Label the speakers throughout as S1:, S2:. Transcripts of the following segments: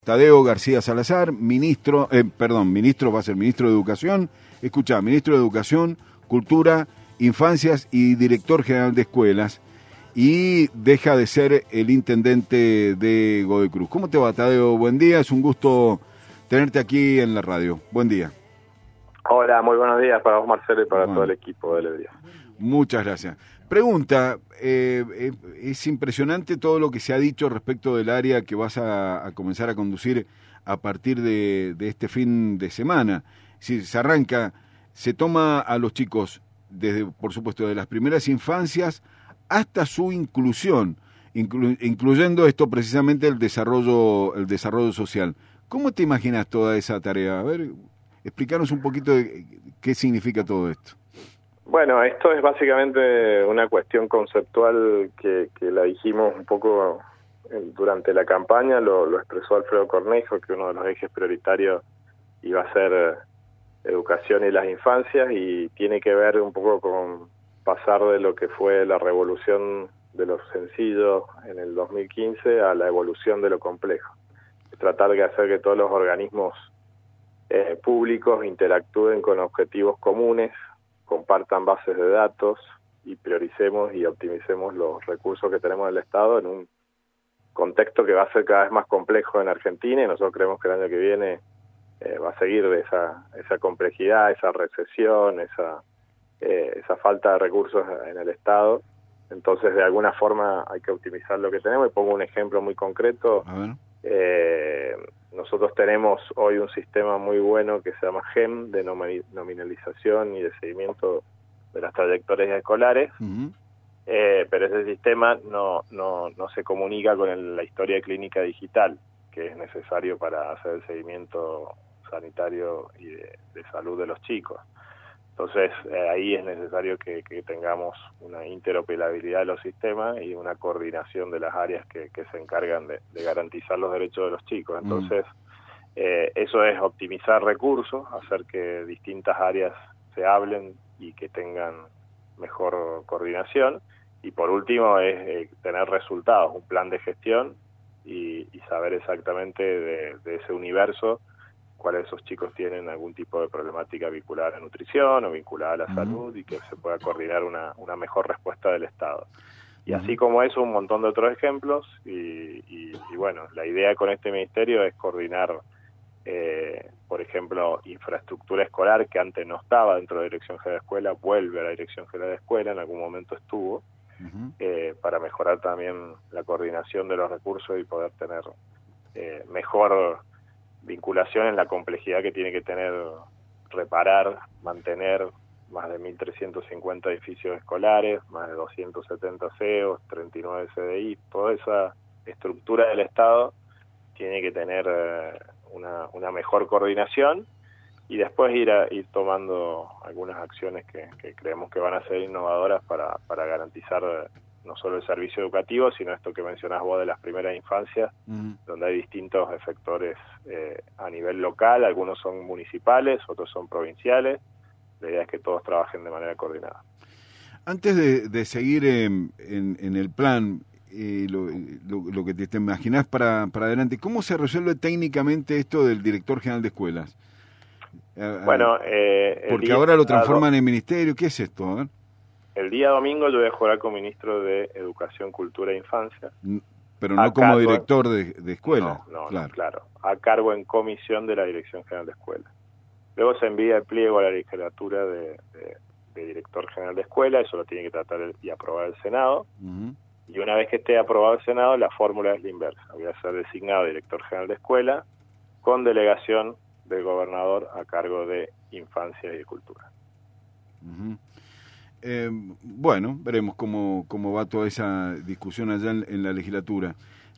S1: Tadeo García Salazar, ministro va a ser ministro de Educación, ministro de Educación, Cultura, Infancias y director general de escuelas, y deja de ser el intendente de Godoy Cruz. ¿Cómo te va, Tadeo? Buen día, es un gusto tenerte aquí en la radio. Buen día.
S2: Hola, muy buenos días para vos, Marcelo, y para todo el equipo de Levedía.
S1: Muchas gracias. Pregunta, es impresionante todo lo que se ha dicho respecto del área que vas a comenzar a conducir a partir de este fin de semana. Si se arranca, se toma a los chicos desde, por supuesto, de las primeras infancias hasta su inclusión, incluyendo esto precisamente el desarrollo social. ¿Cómo te imaginas toda esa tarea? A ver, explícanos un poquito de qué significa todo esto.
S2: Bueno, esto es básicamente una cuestión conceptual que la dijimos un poco durante la campaña, lo expresó Alfredo Cornejo, que uno de los ejes prioritarios iba a ser educación y las infancias, y tiene que ver un poco con pasar de lo que fue la revolución de lo sencillo en el 2015 a la evolución de lo complejo. Tratar de hacer que todos los organismos públicos interactúen con objetivos comunes, compartan bases de datos y prioricemos y optimicemos los recursos que tenemos en el Estado en un contexto que va a ser cada vez más complejo en Argentina, y nosotros creemos que el año que viene va a seguir de esa complejidad, esa recesión, esa falta de recursos en el Estado. Entonces, de alguna forma hay que optimizar lo que tenemos, y pongo un ejemplo muy concreto. Nosotros tenemos hoy un sistema muy bueno que se llama GEM, de nominalización y de seguimiento de las trayectorias escolares, pero ese sistema no se comunica con la historia clínica digital, que es necesario para hacer el seguimiento sanitario y de salud de los chicos. Entonces, ahí es necesario que tengamos una interoperabilidad de los sistemas y una coordinación de las áreas que se encargan de garantizar los derechos de los chicos. Entonces, eso es optimizar recursos, hacer que distintas áreas se hablen y que tengan mejor coordinación. Y por último, es tener resultados, un plan de gestión y saber exactamente de ese universo cuáles de esos chicos tienen algún tipo de problemática vinculada a la nutrición o vinculada a la salud, y que se pueda coordinar una mejor respuesta del Estado. Y así como eso, un montón de otros ejemplos, y bueno, la idea con este ministerio es coordinar, por ejemplo, infraestructura escolar, que antes no estaba dentro de la Dirección General de Escuela, vuelve a la Dirección General de Escuela, en algún momento estuvo, para mejorar también la coordinación de los recursos y poder tener mejor vinculación en la complejidad que tiene que tener reparar, mantener más de 1.350 edificios escolares, más de 270 CEOs, 39 CDI, toda esa estructura del Estado tiene que tener una mejor coordinación, y después ir tomando algunas acciones que creemos que van a ser innovadoras para garantizar no solo el servicio educativo, sino esto que mencionás vos de las primeras infancias, donde hay distintos efectores a nivel local, algunos son municipales, otros son provinciales. La idea es que todos trabajen de manera coordinada.
S1: Antes de seguir en el plan, lo que te imaginás para adelante, ¿cómo se resuelve técnicamente esto del director general de escuelas?
S2: Bueno,
S1: porque ahora lo transforman en ministerio. ¿Qué es esto? A ver.
S2: El día domingo yo voy a jurar como ministro de Educación, Cultura e Infancia.
S1: Pero no como director de escuela.
S2: No, claro. A cargo en comisión de la Dirección General de Escuela. Luego se envía el pliego a la legislatura de director general de escuela, eso lo tiene que tratar y aprobar el Senado. Y una vez que esté aprobado el Senado, la fórmula es la inversa. Voy a ser designado director general de escuela con delegación del gobernador a cargo de Infancia y de Cultura.
S1: Bueno, veremos cómo va toda esa discusión allá en la legislatura.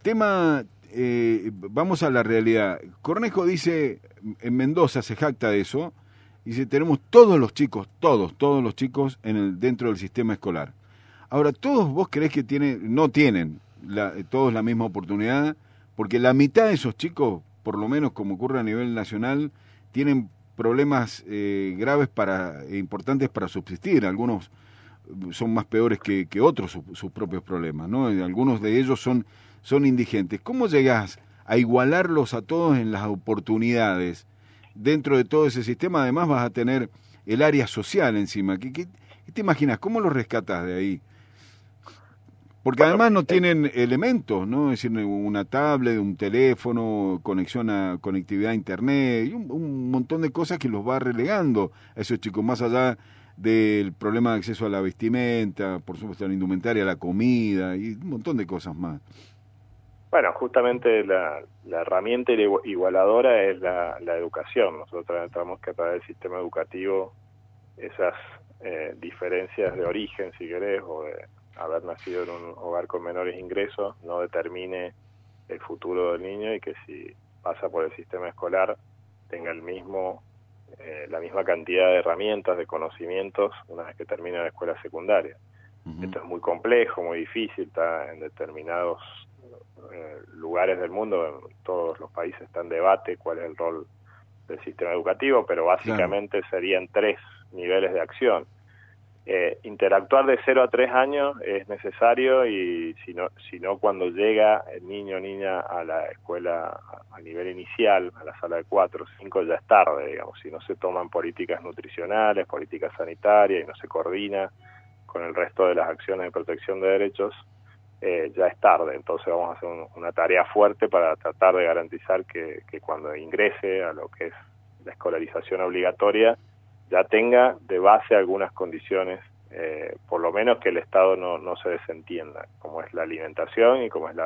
S1: Vamos a la realidad. Cornejo dice, en Mendoza se jacta de eso, dice, tenemos todos los chicos dentro del sistema escolar. Ahora, ¿todos vos creés que no tienen todos la misma oportunidad? Porque la mitad de esos chicos, por lo menos como ocurre a nivel nacional, tienen problemas graves e importantes para subsistir. Algunos son más peores que otros sus propios problemas, ¿no? Algunos de ellos son indigentes. ¿Cómo llegás a igualarlos a todos en las oportunidades. Dentro de todo ese sistema además vas a tener el área social encima. ¿Qué te imaginas? ¿Cómo lo rescatas de ahí? Porque además no tienen elementos, ¿no? Es decir, una tablet, un teléfono, conectividad a internet, y un montón de cosas que los va relegando a esos chicos, más allá del problema de acceso a la vestimenta, por supuesto a la indumentaria, a la comida y un montón de cosas más.
S2: Bueno, justamente la herramienta igualadora es la educación. Nosotros tratamos que a través del sistema educativo esas diferencias de origen, si querés, o de haber nacido en un hogar con menores ingresos, no determine el futuro del niño y que si pasa por el sistema escolar tenga la misma cantidad de herramientas, de conocimientos una vez que termine la escuela secundaria. Uh-huh. Esto es muy complejo, muy difícil, está en determinados lugares del mundo, en todos los países está en debate cuál es el rol del sistema educativo, pero básicamente serían 3 niveles de acción. Interactuar de 0 a 3 años es necesario y si no cuando llega el niño o niña a la escuela a nivel inicial, a la sala de 4 o 5, ya es tarde, digamos, si no se toman políticas nutricionales, políticas sanitarias y no se coordina con el resto de las acciones de protección de derechos, ya es tarde. Entonces vamos a hacer una tarea fuerte para tratar de garantizar que cuando ingrese a lo que es la escolarización obligatoria ya tenga de base algunas condiciones, por lo menos que el Estado no se desentienda, como es la alimentación y como es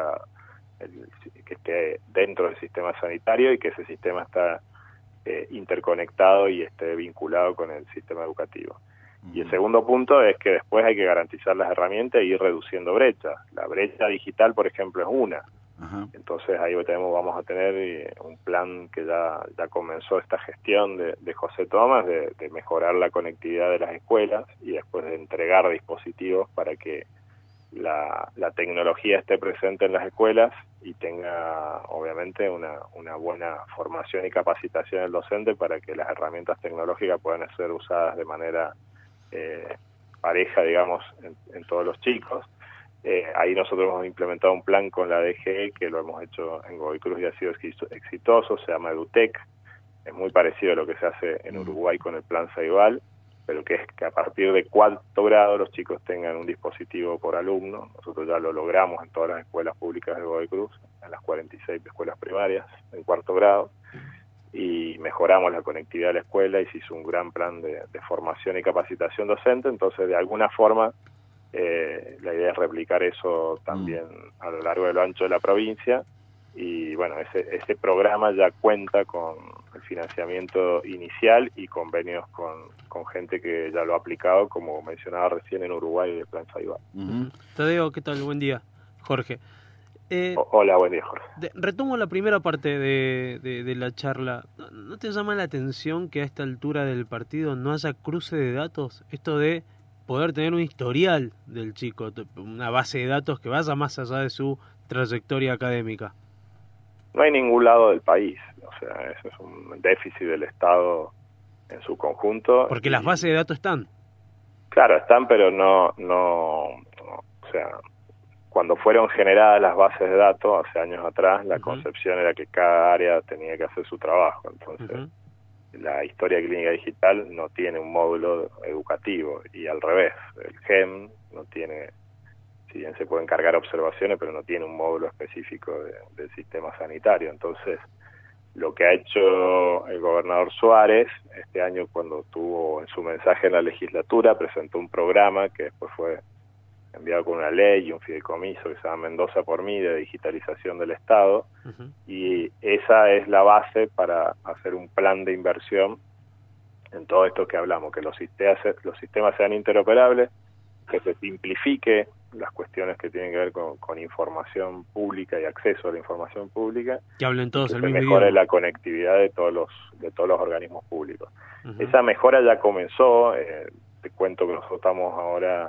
S2: que esté dentro del sistema sanitario y que ese sistema está interconectado y esté vinculado con el sistema educativo. Y el segundo punto es que después hay que garantizar las herramientas e ir reduciendo brechas. La brecha digital, por ejemplo, es una. Ajá. Entonces ahí vamos a tener un plan que ya comenzó esta gestión de José Tomás de mejorar la conectividad de las escuelas y después de entregar dispositivos para que la tecnología esté presente en las escuelas y tenga obviamente una buena formación y capacitación del docente para que las herramientas tecnológicas puedan ser usadas de manera pareja, digamos, en todos los chicos. Ahí nosotros hemos implementado un plan con la DGE que lo hemos hecho en Godoy Cruz y ha sido exitoso, se llama EduTech, es muy parecido a lo que se hace en Uruguay con el plan Ceibal, pero que es que a partir de 4º grado los chicos tengan un dispositivo por alumno. Nosotros ya lo logramos en todas las escuelas públicas de Godoy Cruz, en las 46 escuelas primarias, en 4º grado, y mejoramos la conectividad de la escuela y se hizo un gran plan de formación y capacitación docente. Entonces de alguna forma la idea es replicar eso también a lo largo de lo ancho de la provincia y bueno, ese programa ya cuenta con el financiamiento inicial y convenios con gente que ya lo ha aplicado, como mencionaba recién en Uruguay el plan Ceibal.
S3: Tadeo, ¿qué tal? Buen día. Jorge.
S2: Hola, buen día, Jorge.
S3: Retomo la primera parte de la charla. ¿No te llama la atención que a esta altura del partido no haya cruce de datos? Esto de poder tener un historial del chico, una base de datos que vaya más allá de su trayectoria académica.
S2: No hay ningún lado del país, o sea, eso es un déficit del Estado en su conjunto.
S3: Porque las bases de datos están.
S2: Claro, están, pero no, o sea, cuando fueron generadas las bases de datos hace años atrás, la concepción era que cada área tenía que hacer su trabajo, entonces la historia clínica digital no tiene un módulo educativo y al revés, el GEM no tiene, si bien se pueden cargar observaciones, pero no tiene un módulo específico del sistema sanitario. Entonces, lo que ha hecho el gobernador Suárez este año cuando tuvo en su mensaje en la legislatura, presentó un programa que después fue enviado con una ley y un fideicomiso que se llama Mendoza por mí de digitalización del Estado, y esa es la base para hacer un plan de inversión en todo esto que hablamos, que los sistemas sean interoperables, que se simplifique las cuestiones que tienen que ver con información pública y acceso a la información pública,
S3: que hablen todos el mismo
S2: idioma, mejore
S3: idioma.
S2: La conectividad de todos los organismos públicos. Esa mejora ya comenzó, te cuento que nosotros estamos ahora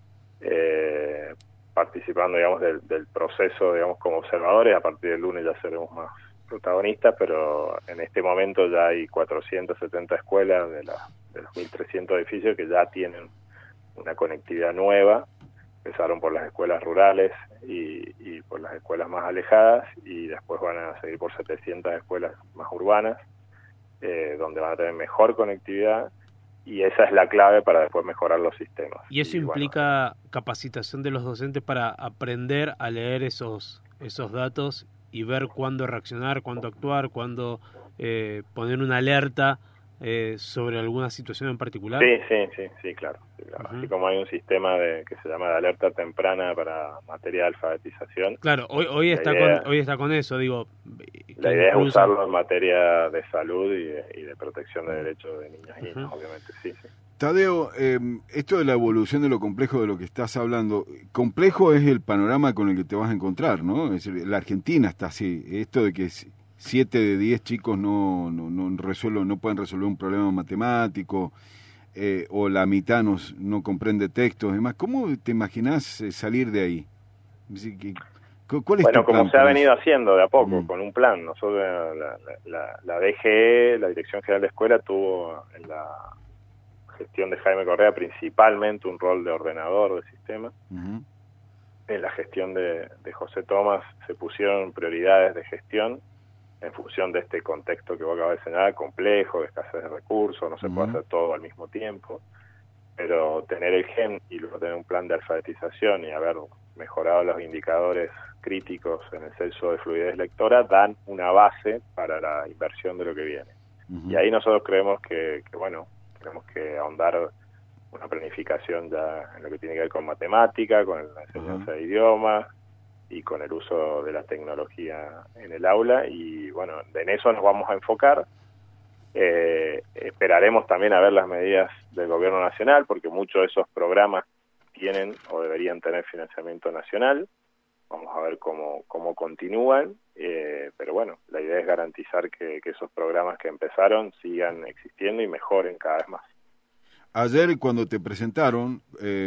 S2: participando, digamos, del proceso, digamos, como observadores. A partir del lunes ya seremos más protagonistas, pero en este momento ya hay 470 escuelas de los 1.300 edificios que ya tienen una conectividad nueva, empezaron por las escuelas rurales y por las escuelas más alejadas, y después van a seguir por 700 escuelas más urbanas, donde van a tener mejor conectividad, y esa es la clave para después mejorar los sistemas.
S3: ¿Y eso implica capacitación de los docentes para aprender a leer esos datos y ver cuándo reaccionar, cuándo actuar, cuándo poner una alerta sobre alguna situación en particular?
S2: Sí, claro. Así como hay un sistema que se llama de alerta temprana para materia de alfabetización.
S3: Claro, hoy está con eso, digo.
S2: La idea es usarlo en materia de salud y de protección de derechos de niños y niñas, obviamente, sí.
S1: Tadeo, esto de la evolución de lo complejo de lo que estás hablando, complejo es el panorama con el que te vas a encontrar, ¿no? Es decir, la Argentina está así, esto de que 7 de 10 chicos no pueden resolver un problema matemático, o la mitad no comprende textos, demás. ¿Cómo te imaginás salir de ahí? ¿Cuál es tu plan?
S2: Como se ha venido haciendo de a poco, con un plan. Nosotros, la DGE, la Dirección General de Escuela, tuvo en la gestión de Jaime Correa principalmente un rol de ordenador del sistema. En la gestión de José Tomás se pusieron prioridades de gestión en función de este contexto que vos acabas de señalar, complejo, de escasez de recursos, no se puede hacer todo al mismo tiempo, pero tener el GEM y luego tener un plan de alfabetización y haber mejorado los indicadores críticos en el censo de fluidez lectora dan una base para la inversión de lo que viene. Y ahí nosotros creemos que tenemos que ahondar una planificación ya en lo que tiene que ver con matemática, con la enseñanza de idiomas y con el uso de la tecnología en el aula, y en eso nos vamos a enfocar. Esperaremos también a ver las medidas del gobierno nacional, porque muchos de esos programas tienen o deberían tener financiamiento nacional. Vamos a ver cómo continúan, pero la idea es garantizar que esos programas que empezaron sigan existiendo y mejoren cada vez más.
S1: Ayer cuando te presentaron,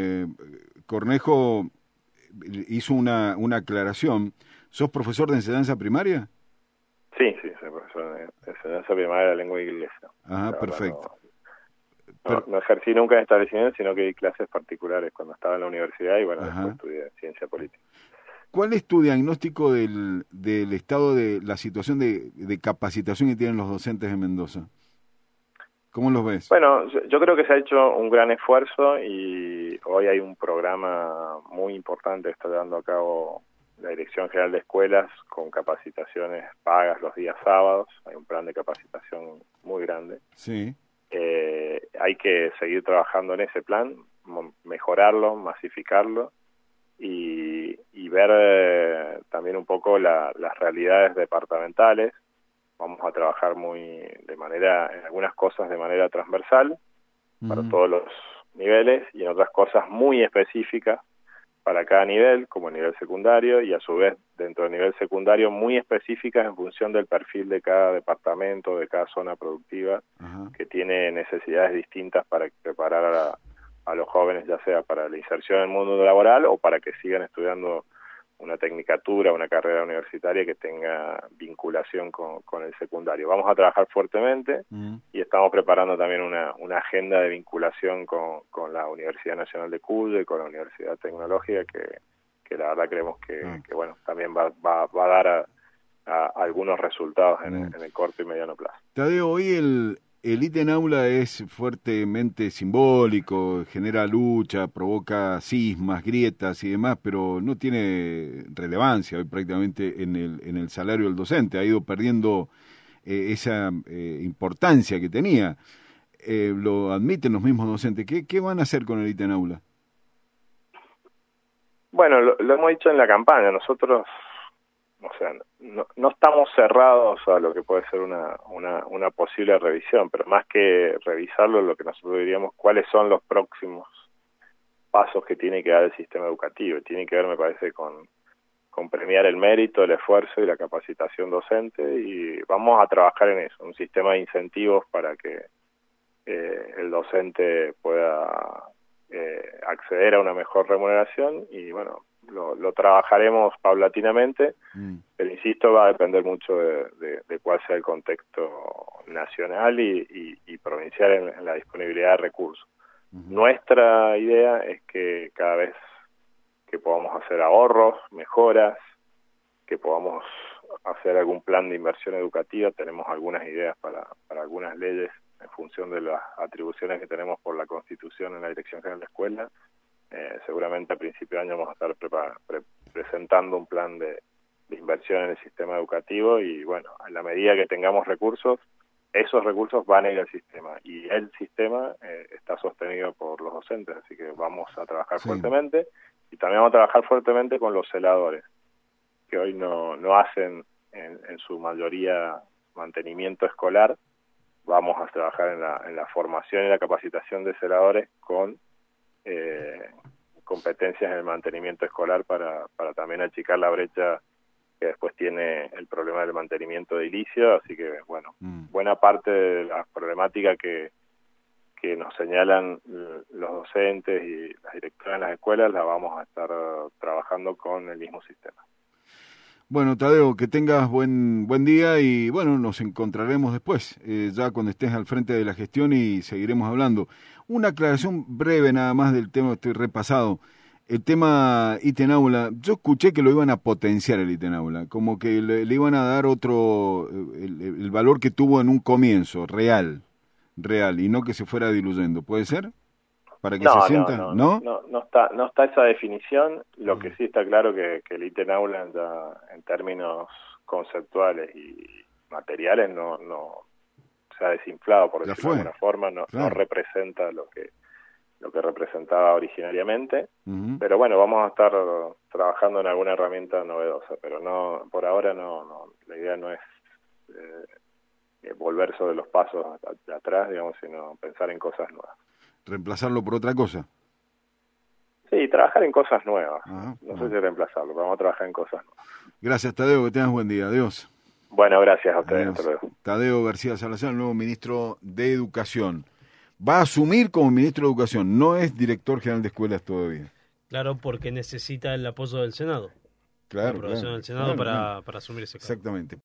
S1: Cornejo hizo una aclaración. ¿Sos profesor de enseñanza primaria?
S2: Sí, soy profesor de enseñanza primaria de lengua inglesa.
S1: Ajá, perfecto.
S2: No ejercí nunca en establecimiento, sino que di clases particulares cuando estaba en la universidad y después estudié ciencia política.
S1: ¿Cuál es tu diagnóstico del estado de la situación de capacitación que tienen los docentes de Mendoza? ¿Cómo los ves?
S2: Bueno, yo creo que se ha hecho un gran esfuerzo y hoy hay un programa muy importante que está llevando a cabo la Dirección General de Escuelas con capacitaciones pagas los días sábados. Hay un plan de capacitación muy grande.
S1: Sí.
S2: Hay que seguir trabajando en ese plan, mejorarlo, masificarlo y ver también un poco las realidades departamentales. Vamos a trabajar en algunas cosas de manera transversal para todos los niveles y en otras cosas muy específicas para cada nivel, como el nivel secundario, y a su vez dentro del nivel secundario muy específicas en función del perfil de cada departamento, de cada zona productiva, que tiene necesidades distintas para preparar a los jóvenes, ya sea para la inserción en el mundo laboral o para que sigan estudiando una tecnicatura, una carrera universitaria que tenga vinculación con el secundario. Vamos a trabajar fuertemente y estamos preparando también una agenda de vinculación con la Universidad Nacional de Cuyo y con la Universidad Tecnológica que la verdad creemos que también va a dar a algunos resultados en el corto y mediano plazo.
S1: Tadeo, hoy el ítem aula es fuertemente simbólico, genera lucha, provoca cismas, grietas y demás, pero no tiene relevancia hoy prácticamente en el salario del docente. Ha ido perdiendo esa importancia que tenía. Lo admiten los mismos docentes. ¿Qué van a hacer con el ítem aula?
S2: Bueno, lo hemos dicho en la campaña. Nosotros, no estamos cerrados a lo que puede ser una posible revisión, pero más que revisarlo, lo que nosotros diríamos, cuáles son los próximos pasos que tiene que dar el sistema educativo. Y tiene que ver, me parece, con premiar el mérito, el esfuerzo y la capacitación docente, y vamos a trabajar en eso, un sistema de incentivos para que el docente pueda acceder a una mejor remuneración y lo trabajaremos paulatinamente, pero insisto, va a depender mucho de cuál sea el contexto nacional y provincial en la disponibilidad de recursos. Nuestra idea es que cada vez que podamos hacer ahorros, mejoras, que podamos hacer algún plan de inversión educativa. Tenemos algunas ideas para algunas leyes en función de las atribuciones que tenemos por la Constitución en la Dirección General de Escuela. Seguramente a principio de año vamos a estar presentando un plan de inversión en el sistema educativo y bueno, en la medida que tengamos recursos, esos recursos van a ir al sistema y el sistema está sostenido por los docentes, así que vamos a trabajar fuertemente y también vamos a trabajar fuertemente con los celadores, que hoy no hacen en su mayoría mantenimiento escolar. Vamos a trabajar en la formación y la capacitación de celadores con competencias en el mantenimiento escolar para también achicar la brecha que después tiene el problema del mantenimiento edilicio, así que bueno, buena parte de la problemática que nos señalan los docentes y las directoras en las escuelas la vamos a estar trabajando con el mismo sistema.
S1: Bueno, Tadeo, que tengas buen día y bueno, nos encontraremos después, ya cuando estés al frente de la gestión y seguiremos hablando. Una aclaración breve nada más del tema que estoy repasado. El tema ítem aula, yo escuché que lo iban a potenciar el ítem aula, como que le iban a dar otro, el valor que tuvo en un comienzo, real, y no que se fuera diluyendo. ¿Puede ser? Para que se sienta,
S2: no está esa definición. Lo que sí está claro que el ítem aula ya en términos conceptuales y materiales no se ha desinflado, por decirlo de alguna forma, no representa lo que representaba originariamente, pero bueno, vamos a estar trabajando en alguna herramienta novedosa, pero no, por ahora no, la idea no es volver sobre los pasos de atrás, digamos, sino pensar en cosas nuevas.
S1: ¿Reemplazarlo por otra cosa?
S2: Sí, trabajar en cosas nuevas. No sé si reemplazarlo, pero vamos a trabajar en cosas nuevas.
S1: Gracias, Tadeo, que tengas buen día. Adiós.
S2: Bueno, gracias a ustedes.
S1: Tadeo García Salazar, el nuevo ministro de Educación. Va a asumir como ministro de Educación, no es director general de escuelas todavía.
S3: Claro, porque necesita el apoyo del Senado.
S1: Claro,
S3: la aprobación del Senado para asumir ese cargo.
S1: Exactamente.